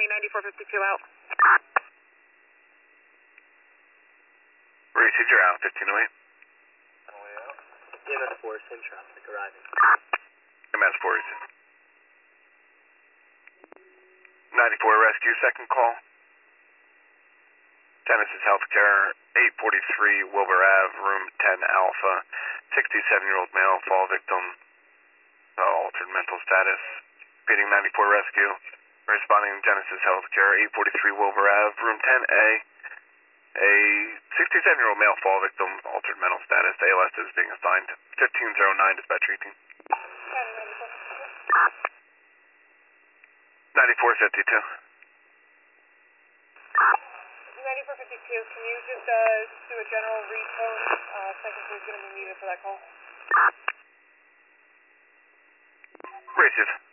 County 9452 out. Racers, you're out, 1508. MS4, same traffic, arriving. MS4 is 94 rescue, second call. Genesis Healthcare, 843 Wilbur Ave, room 10 Alpha, 67-year-old male, fall victim, altered mental status. Repeating 94 rescue, responding Genesis Healthcare, 843 Wilbur Ave, room 10A. A 67-year-old male fall victim, altered mental status. ALS is being assigned. 1509 dispatch routine. 9452. 9452, can you just do a general retone? Second crew is going to be needed for that call. Racers.